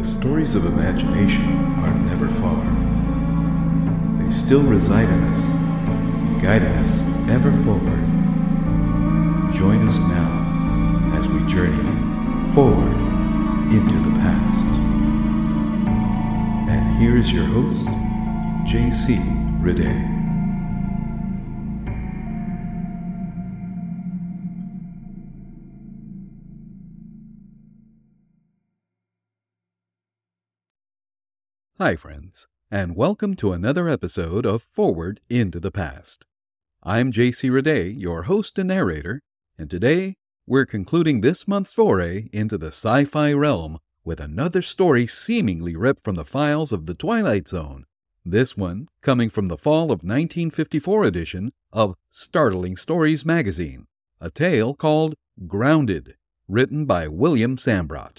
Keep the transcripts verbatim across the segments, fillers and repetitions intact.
the stories of imagination are never far. They still reside in us, guiding us ever forward. Join us now as we journey forward into the past. And here is your host, J C Rede. Hi, friends, and welcome to another episode of Forward into the Past. I'm J C Rede, your host and narrator, and today we're concluding this month's foray into the sci-fi realm with another story seemingly ripped from the files of The Twilight Zone, this one coming from the fall of nineteen fifty-four edition of Startling Stories magazine, a tale called Grounded, written by William Sambrot.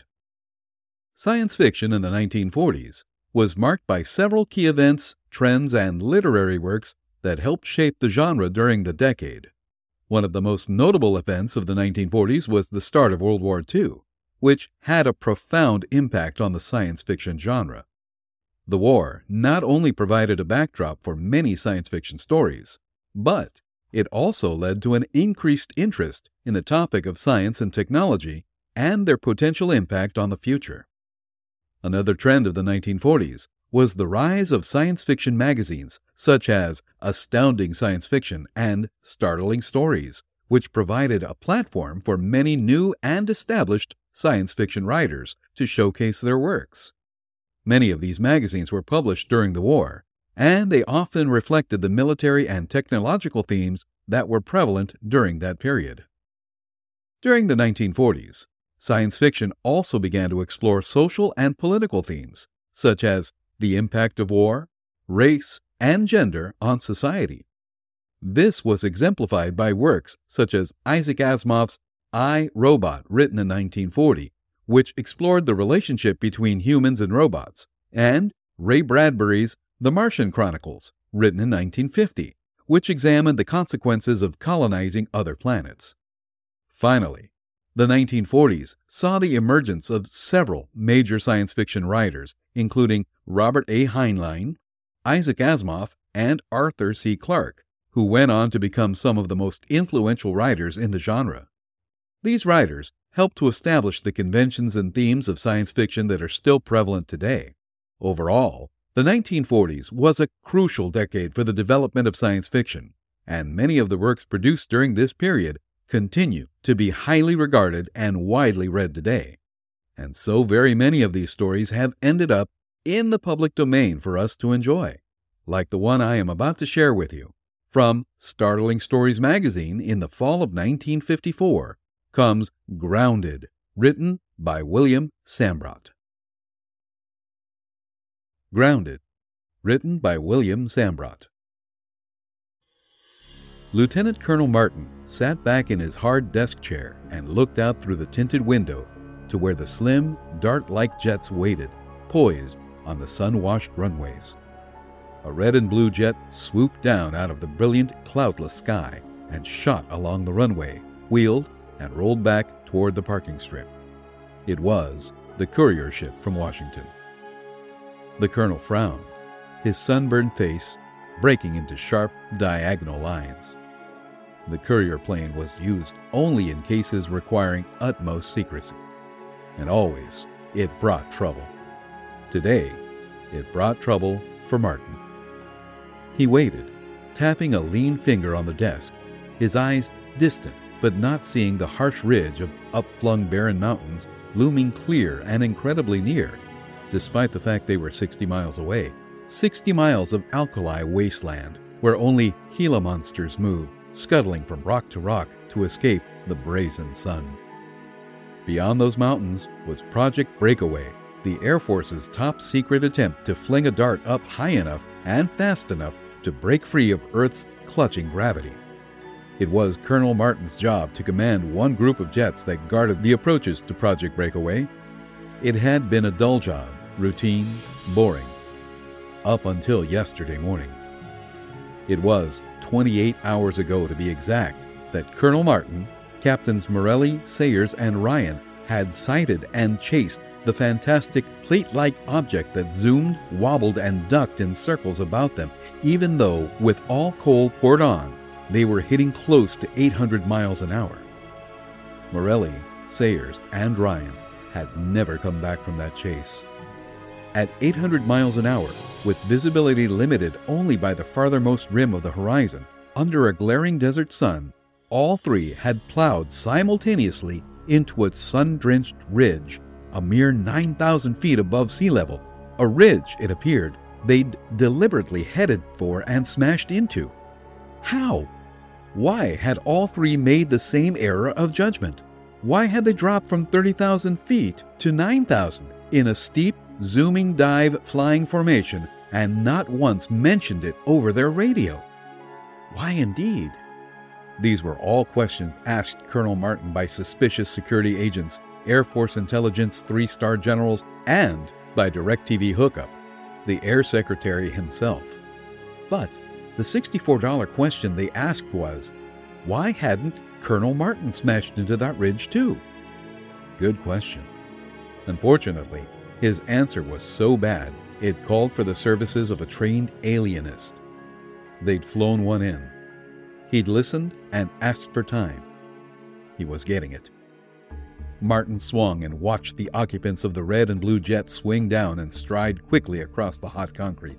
Science fiction in the nineteen forties was marked by several key events, trends, and literary works that helped shape the genre during the decade. One of the most notable events of the nineteen forties was the start of World War Two, which had a profound impact on the science fiction genre. The war not only provided a backdrop for many science fiction stories, but it also led to an increased interest in the topic of science and technology and their potential impact on the future. Another trend of the nineteen forties was the rise of science fiction magazines such as Astounding Science Fiction and Startling Stories, which provided a platform for many new and established science fiction writers to showcase their works. Many of these magazines were published during the war, and they often reflected the military and technological themes that were prevalent during that period. During the nineteen forties, science fiction also began to explore social and political themes, such as the impact of war, race, and gender on society. This was exemplified by works such as Isaac Asimov's I, Robot, written in nineteen forty, which explored the relationship between humans and robots, and Ray Bradbury's The Martian Chronicles, written in nineteen fifty, which examined the consequences of colonizing other planets. Finally, the nineteen forties saw the emergence of several major science fiction writers, including Robert A. Heinlein, Isaac Asimov, and Arthur C. Clarke, who went on to become some of the most influential writers in the genre. These writers helped to establish the conventions and themes of science fiction that are still prevalent today. Overall, the nineteen forties was a crucial decade for the development of science fiction, and many of the works produced during this period continue to be highly regarded and widely read today. And so very many of these stories have ended up in the public domain for us to enjoy, like the one I am about to share with you. From Startling Stories magazine in the fall of nineteen fifty-four comes Grounded, written by William Sambrot. Grounded, written by William Sambrot. Lieutenant Colonel Martin sat back in his hard desk chair and looked out through the tinted window to where the slim, dart-like jets waited, poised on the sun-washed runways. A red and blue jet swooped down out of the brilliant, cloudless sky and shot along the runway, wheeled, and rolled back toward the parking strip. It was the courier ship from Washington. The colonel frowned, his sunburned face breaking into sharp, diagonal lines. The courier plane was used only in cases requiring utmost secrecy, and always it brought trouble. Today, it brought trouble for Martin. He waited, tapping a lean finger on the desk, his eyes distant but not seeing the harsh ridge of upflung barren mountains looming clear and incredibly near, despite the fact they were sixty miles away. Sixty miles of alkali wasteland where only Gila monsters moved, scuttling from rock to rock to escape the brazen sun. Beyond those mountains was Project Breakaway, the Air Force's top-secret attempt to fling a dart up high enough and fast enough to break free of Earth's clutching gravity. It was Colonel Martin's job to command one group of jets that guarded the approaches to Project Breakaway. It had been a dull job, routine, boring, up until yesterday morning. It was twenty-eight hours ago to be exact that Colonel Martin, Captains Morelli, Sayers, and Ryan had sighted and chased the fantastic plate-like object that zoomed, wobbled, and ducked in circles about them, even though, with all coal poured on, they were hitting close to eight hundred miles an hour. Morelli, Sayers, and Ryan had never come back from that chase. At eight hundred miles an hour, with visibility limited only by the farthermost rim of the horizon, under a glaring desert sun, all three had plowed simultaneously into a sun-drenched ridge, a mere nine thousand feet above sea level, a ridge, it appeared, they'd deliberately headed for and smashed into. How? Why had all three made the same error of judgment? Why had they dropped from thirty thousand feet to nine thousand in a steep, zooming dive flying formation and not once mentioned it over their radio? Why indeed? These were all questions asked Colonel Martin by suspicious security agents, Air Force intelligence three-star generals, and by DirecTV hookup, the Air Secretary himself. But the sixty-four dollar question they asked was, why hadn't Colonel Martin smashed into that ridge too? Good question. Unfortunately, his answer was so bad, it called for the services of a trained alienist. They'd flown one in. He'd listened and asked for time. He was getting it. Martin swung and watched the occupants of the red and blue jet swing down and stride quickly across the hot concrete.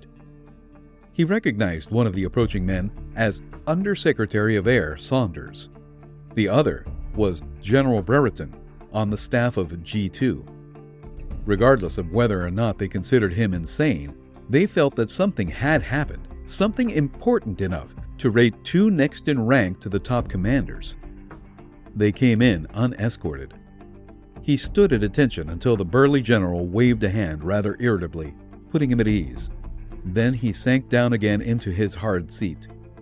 He recognized one of the approaching men as Undersecretary of Air Saunders. The other was General Brereton, on the staff of G two. Regardless of whether or not they considered him insane, they felt that something had happened, something important enough to rate two next in rank to the top commanders. They came in unescorted. He stood at attention until the burly general waved a hand rather irritably, putting him at ease. Then he sank down again into his hard seat.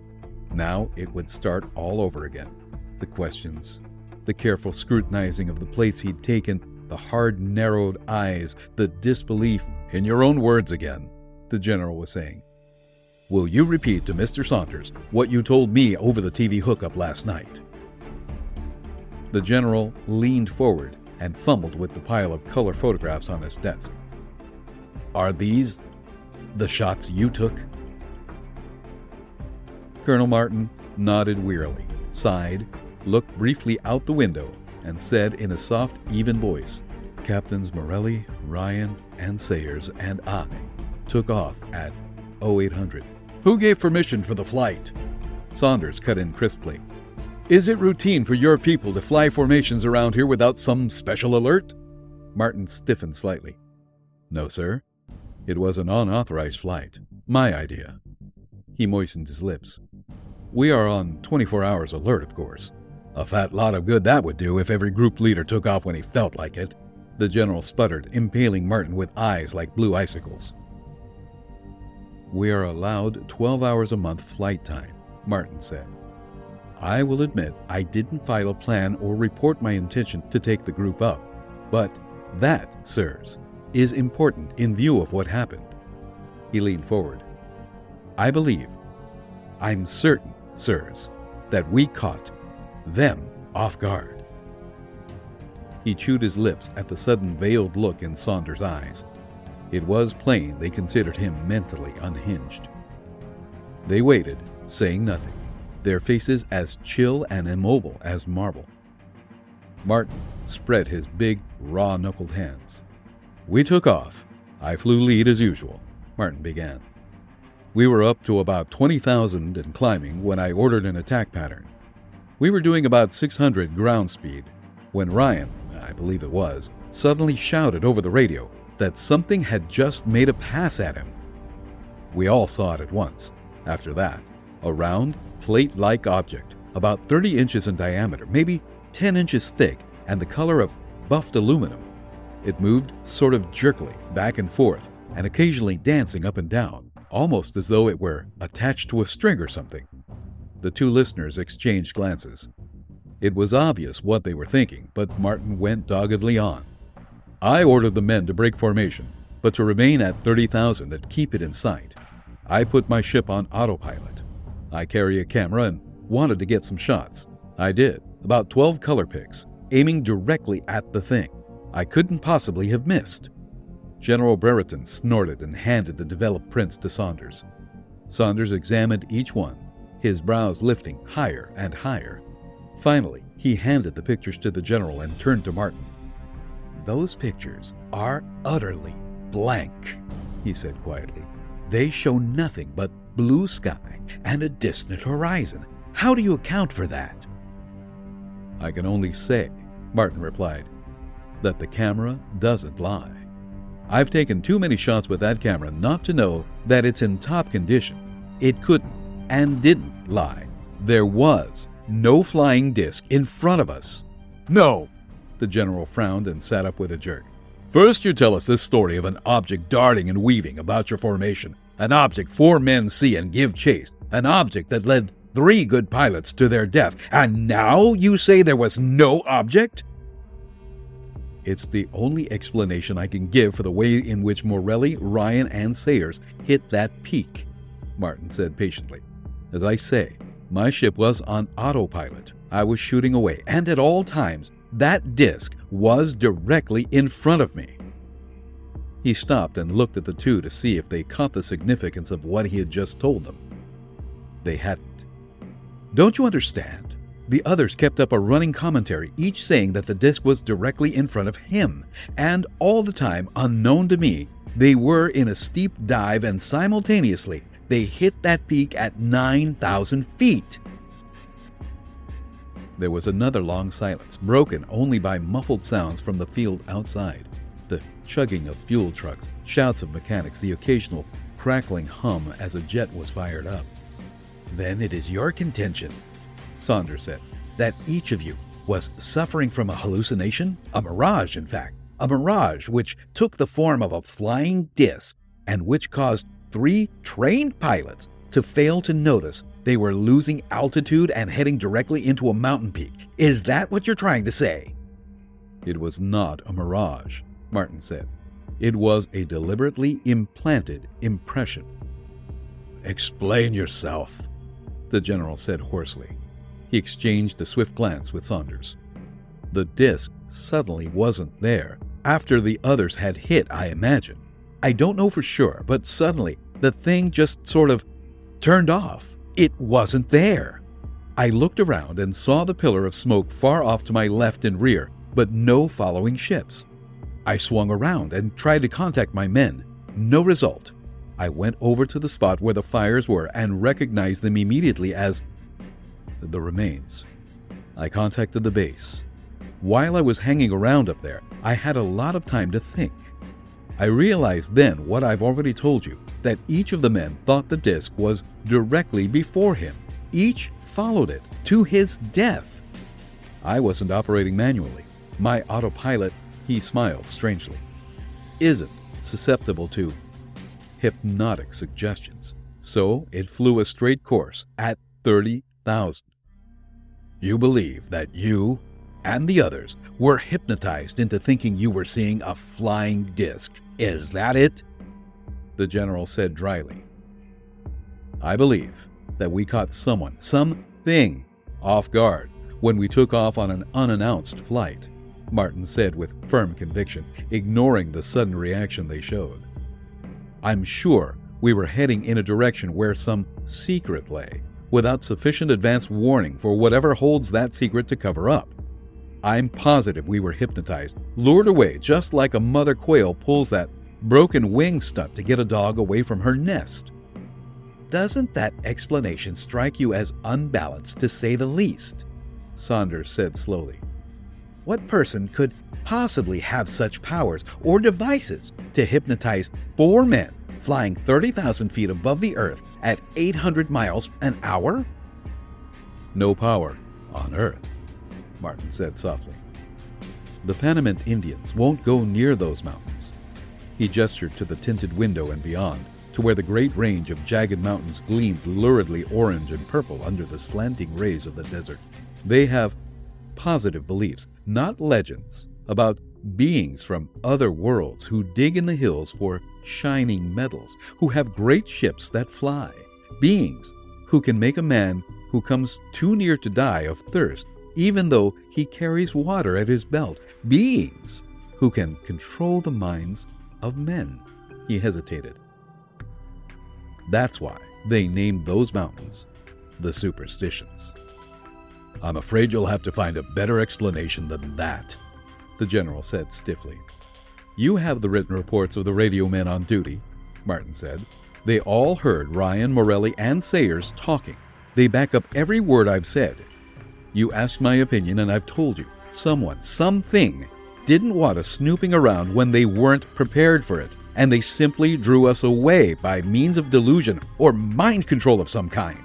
Now it would start all over again. The questions, the careful scrutinizing of the plates he'd taken, the hard, narrowed eyes, the disbelief. "In your own words again," the general was saying. "Will you repeat to Mister Saunders what you told me over the T V hookup last night?" The general leaned forward and fumbled with the pile of color photographs on his desk. "Are these the shots you took?" Colonel Martin nodded wearily, sighed, looked briefly out the window, and said in a soft, even voice, "Captains Morelli, Ryan, and Sayers and I took off at oh eight hundred. "Who gave permission for the flight?" Saunders cut in crisply. "Is it routine for your people to fly formations around here without some special alert?" Martin stiffened slightly. "No, sir. It was an unauthorized flight. My idea." He moistened his lips. "We are on twenty-four hours alert, of course. A fat lot of good that would do if every group leader took off when he felt like it," the general sputtered, impaling Martin with eyes like blue icicles. "We are allowed twelve hours a month flight time," Martin said. "I will admit I didn't file a plan or report my intention to take the group up, but that, sirs, is important in view of what happened." He leaned forward. "I believe, I'm certain, sirs, that we caught them off guard." He chewed his lips at the sudden veiled look in Saunders' eyes. It was plain they considered him mentally unhinged. They waited, saying nothing, their faces as chill and immobile as marble. Martin spread his big, raw-knuckled hands. "We took off. I flew lead as usual," Martin began. "We were up to about twenty thousand and climbing when I ordered an attack pattern. We were doing about six hundred ground speed when Ryan, I believe it was, suddenly shouted over the radio that something had just made a pass at him. We all saw it at once. After that, a round, plate-like object, about thirty inches in diameter, maybe ten inches thick, and the color of buffed aluminum. It moved sort of jerkily, back and forth, and occasionally dancing up and down, almost as though it were attached to a string or something." The two listeners exchanged glances. It was obvious what they were thinking, but Martin went doggedly on. "I ordered the men to break formation, but to remain at thirty thousand and keep it in sight. I put my ship on autopilot. I carry a camera and wanted to get some shots. I did, about twelve color picks, aiming directly at the thing. I couldn't possibly have missed. General Brereton snorted and handed the developed prints to Saunders. Saunders examined each one, his brows lifting higher and higher. Finally, he handed the pictures to the general and turned to Martin. "Those pictures are utterly blank," he said quietly. "They show nothing but blue sky and a distant horizon. How do you account for that?" "I can only say," Martin replied, "that the camera doesn't lie. I've taken too many shots with that camera not to know that it's in top condition. It couldn't and didn't lie. There was no flying disc in front of us." "No!" The general frowned and sat up with a jerk. "First you tell us this story of an object darting and weaving about your formation, an object four men see and give chase, an object that led three good pilots to their death, and now you say there was no object?" "It's the only explanation I can give for the way in which Morelli, Ryan, and Sayers hit that peak," Martin said patiently. "As I say, my ship was on autopilot. I was shooting away, and at all times, that disc was directly in front of me." He stopped and looked at the two to see if they caught the significance of what he had just told them. They hadn't. "Don't you understand? The others kept up a running commentary, each saying that the disc was directly in front of him, and all the time, unknown to me, they were in a steep dive and simultaneously they hit that peak at nine thousand feet. There was another long silence, broken only by muffled sounds from the field outside. The chugging of fuel trucks, shouts of mechanics, the occasional crackling hum as a jet was fired up. "Then it is your contention," Saunders said, "that each of you was suffering from a hallucination? A mirage, in fact. A mirage which took the form of a flying disc and which caused three trained pilots to fail to notice they were losing altitude and heading directly into a mountain peak. Is that what you're trying to say?" "It was not a mirage," Martin said. "It was a deliberately implanted impression." "Explain yourself," the general said hoarsely. He exchanged a swift glance with Saunders. "The disc suddenly wasn't there. After the others had hit, I imagine. I don't know for sure, but suddenly the thing just sort of turned off. It wasn't there. I looked around and saw the pillar of smoke far off to my left and rear, but no following ships. I swung around and tried to contact my men. No result. I went over to the spot where the fires were and recognized them immediately as the remains. I contacted the base. While I was hanging around up there, I had a lot of time to think. I realized then what I've already told you, that each of the men thought the disc was directly before him. Each followed it to his death. I wasn't operating manually. My autopilot, he smiled strangely, isn't susceptible to hypnotic suggestions, so it flew a straight course at thirty thousand. You believe that you and the others were hypnotized into thinking you were seeing a flying disc. Is that it?" The general said dryly. "I believe that we caught someone, something, off guard when we took off on an unannounced flight," Martin said with firm conviction, ignoring the sudden reaction they showed. "I'm sure we were heading in a direction where some secret lay, without sufficient advance warning for whatever holds that secret to cover up. I'm positive we were hypnotized, lured away just like a mother quail pulls that broken wing stunt to get a dog away from her nest." "Doesn't that explanation strike you as unbalanced, to say the least?" Saunders said slowly. "What person could possibly have such powers or devices to hypnotize four men flying thirty thousand feet above the earth at eight hundred miles an hour?" "No power on Earth," Martin said softly. "The Panamint Indians won't go near those mountains." He gestured to the tinted window and beyond, to where the great range of jagged mountains gleamed luridly orange and purple under the slanting rays of the desert. "They have positive beliefs, not legends, about beings from other worlds who dig in the hills for shining metals, who have great ships that fly, beings who can make a man who comes too near to die of thirst, even though he carries water at his belt, beings who can control the minds of men. He hesitated. That's why they named those mountains the Superstitions. I'm afraid you'll have to find a better explanation than that, the general said stiffly. You have the written reports of the radio men on duty, Martin said. They all heard Ryan, Morelli, and Sayers talking. They back up every word I've said. You asked my opinion, and I've told you. Someone, something, didn't want us snooping around when they weren't prepared for it, and they simply drew us away by means of delusion or mind control of some kind.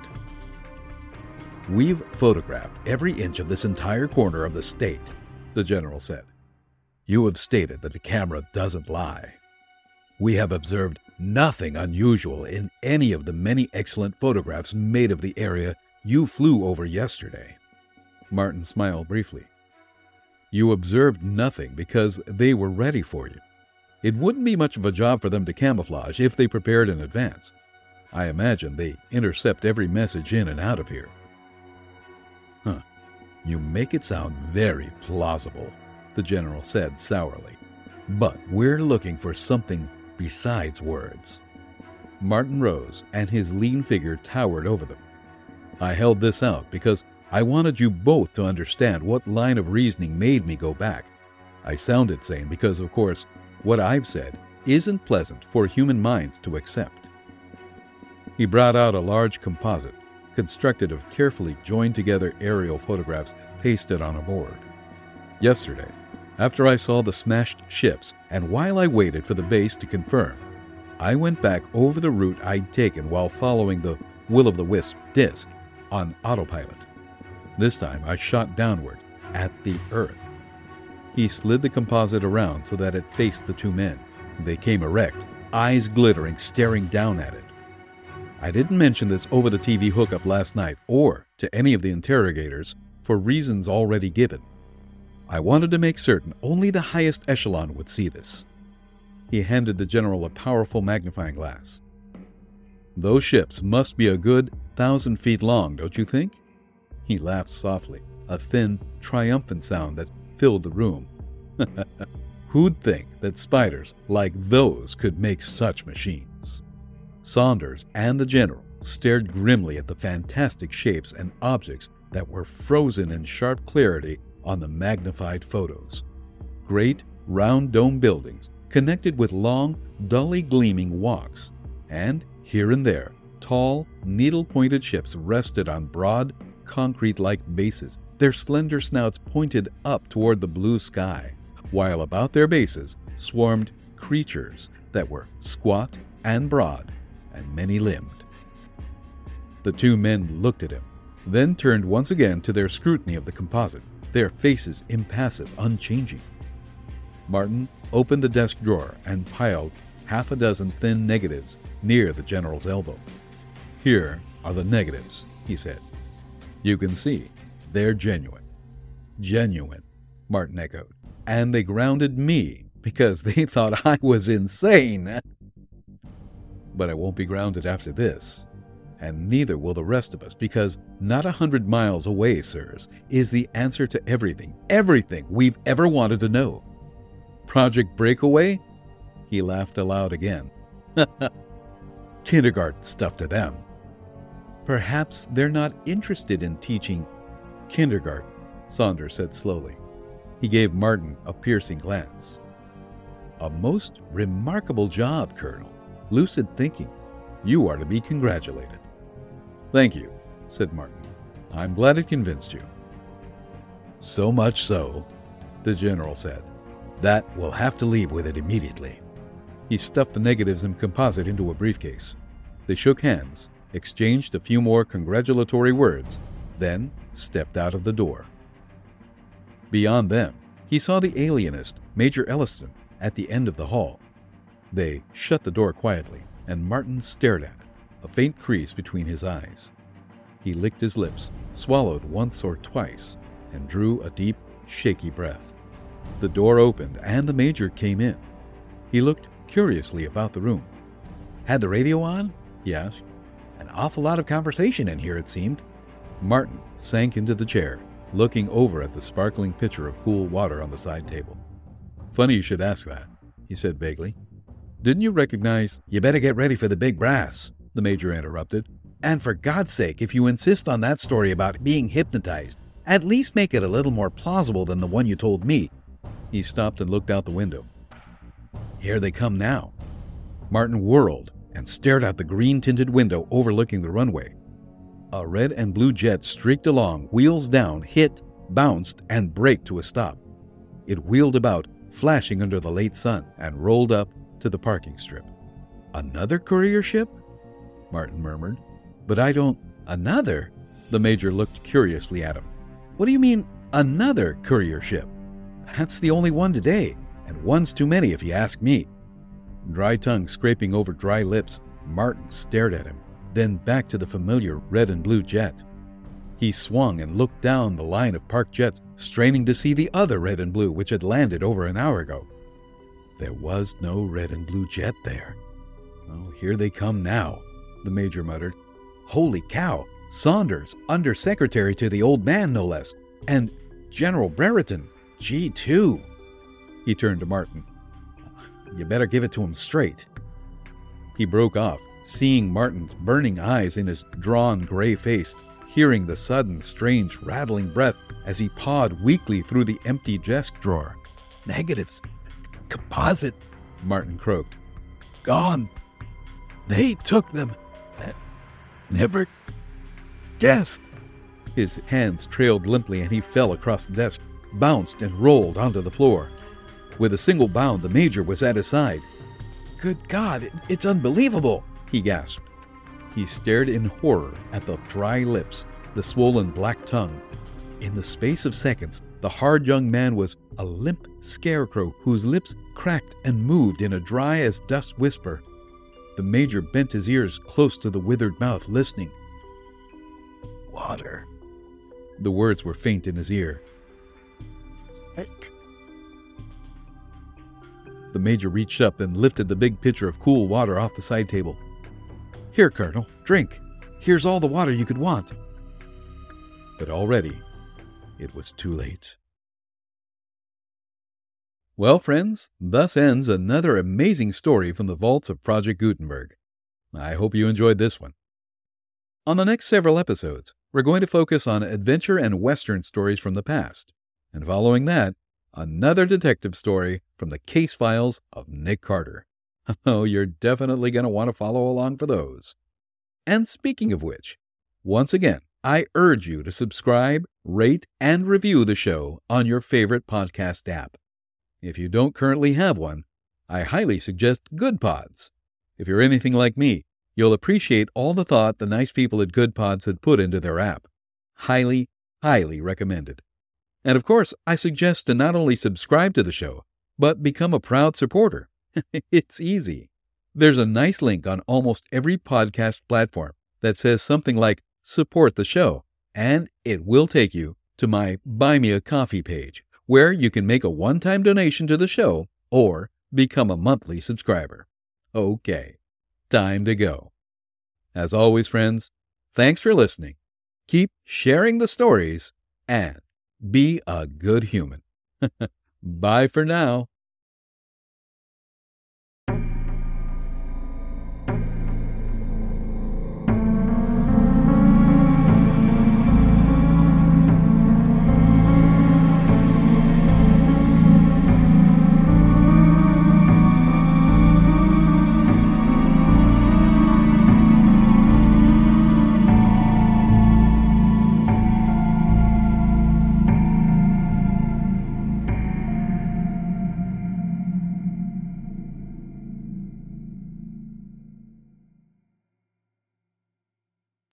We've photographed every inch of this entire corner of the state, the general said. You have stated that the camera doesn't lie. We have observed nothing unusual in any of the many excellent photographs made of the area you flew over yesterday. Martin smiled briefly. You observed nothing because they were ready for you. It wouldn't be much of a job for them to camouflage if they prepared in advance. I imagine they intercept every message in and out of here. Huh. You make it sound very plausible, the general said sourly. But we're looking for something besides words. Martin rose, and his lean figure towered over them. I held this out because I wanted you both to understand what line of reasoning made me go back. I sounded sane because, of course, what I've said isn't pleasant for human minds to accept. He brought out a large composite, constructed of carefully joined together aerial photographs pasted on a board. Yesterday, after I saw the smashed ships, and while I waited for the base to confirm, I went back over the route I'd taken while following the Will-o'-the-Wisp disk on autopilot. This time I shot downward, at the Earth. He slid the composite around so that it faced the two men. They came erect, eyes glittering, staring down at it. I didn't mention this over the T V hookup last night or to any of the interrogators for reasons already given. I wanted to make certain only the highest echelon would see this. He handed the general a powerful magnifying glass. Those ships must be a good thousand feet long, don't you think? He laughed softly, a thin, triumphant sound that filled the room. Who'd think that spiders like those could make such machines? Saunders and the general stared grimly at the fantastic shapes and objects that were frozen in sharp clarity on the magnified photos. Great, round dome buildings connected with long, dully gleaming walks, and here and there, tall, needle-pointed ships rested on broad, concrete-like bases, their slender snouts pointed up toward the blue sky, while about their bases swarmed creatures that were squat and broad and many-limbed. The two men looked at him, then turned once again to their scrutiny of the composite, their faces impassive, unchanging. Martin opened the desk drawer and piled half a dozen thin negatives near the general's elbow. Here are the negatives, he said. You can see they're genuine. Genuine, Martin echoed. And they grounded me because they thought I was insane. But I won't be grounded after this. And neither will the rest of us, because not a hundred miles away, sirs, is the answer to everything, everything we've ever wanted to know. Project Breakaway? He laughed aloud again. Kindergarten stuff to them. Perhaps they're not interested in teaching kindergarten, Saunders said slowly. He gave Martin a piercing glance. A most remarkable job, Colonel. Lucid thinking. You are to be congratulated. Thank you, said Martin. I'm glad it convinced you. So much so, the general said, that we'll have to leave with it immediately. He stuffed the negatives and composite into a briefcase. They shook hands, exchanged a few more congratulatory words, then stepped out of the door. Beyond them, he saw the alienist, Major Elliston, at the end of the hall. They shut the door quietly, and Martin stared at it, a faint crease between his eyes. He licked his lips, swallowed once or twice, and drew a deep, shaky breath. The door opened, and the Major came in. He looked curiously about the room. Had the radio on? He asked. An awful lot of conversation in here, it seemed. Martin sank into the chair, looking over at the sparkling pitcher of cool water on the side table. Funny you should ask that, he said vaguely. Didn't you recognize— You better get ready for the big brass, the Major interrupted. And for God's sake, if you insist on that story about being hypnotized, at least make it a little more plausible than the one you told me. He stopped and looked out the window. Here they come now. Martin whirled and stared out the green-tinted window overlooking the runway. A red and blue jet streaked along, wheels down, hit, bounced, and braked to a stop. It wheeled about, flashing under the late sun, and rolled up to the parking strip. Another courier ship? Martin murmured. But I don't— Another? The Major looked curiously at him. What do you mean, another courier ship? That's the only one today, and one's too many if you ask me. Dry tongue scraping over dry lips, Martin stared at him, then back to the familiar red and blue jet. He swung and looked down the line of parked jets, straining to see the other red and blue which had landed over an hour ago. There was no red and blue jet there. Oh, here they come now, the Major muttered. Holy cow! Saunders, Undersecretary to the Old Man, no less, and General Brereton, G two. He turned to Martin. You better give it to him straight. He broke off, seeing Martin's burning eyes in his drawn gray face, hearing the sudden, strange, rattling breath as he pawed weakly through the empty desk drawer. Negatives. Composite, Martin croaked. Gone. They took them. Never guessed. His hands trailed limply and he fell across the desk, bounced and rolled onto the floor. With a single bound, the Major was at his side. Good God, it, it's unbelievable, he gasped. He stared in horror at the dry lips, the swollen black tongue. In the space of seconds, the hard young man was a limp scarecrow whose lips cracked and moved in a dry-as-dust whisper. The Major bent his ears close to the withered mouth, listening. Water. The words were faint in his ear. Sick. The Major reached up and lifted the big pitcher of cool water off the side table. Here, Colonel, drink. Here's all the water you could want. But already, it was too late. Well, friends, thus ends another amazing story from the vaults of Project Gutenberg. I hope you enjoyed this one. On the next several episodes, we're going to focus on adventure and Western stories from the past. And following that, another detective story from the case files of Nick Carter. Oh, you're definitely going to want to follow along for those. And speaking of which, once again, I urge you to subscribe, rate, and review the show on your favorite podcast app. If you don't currently have one, I highly suggest Good Pods. If you're anything like me, you'll appreciate all the thought the nice people at Good Pods had put into their app. Highly, highly recommended. And of course, I suggest to not only subscribe to the show, but become a proud supporter. It's easy. There's a nice link on almost every podcast platform that says something like, support the show, and it will take you to my Buy Me a Coffee page, where you can make a one-time donation to the show or become a monthly subscriber. Okay, time to go. As always, friends, thanks for listening. Keep sharing the stories and be a good human. Bye for now.